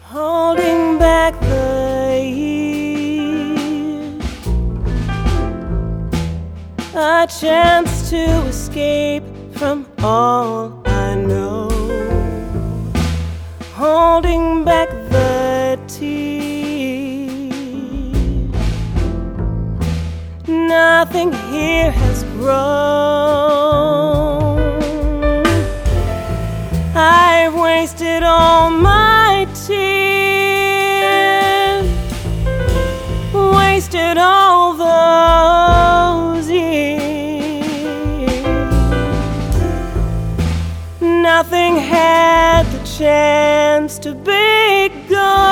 holding back the years, a chance to escape from all I know, holding back the tears. Nothing here has grown. I've wasted all my tears, wasted all those years. Nothing had the chance to be good.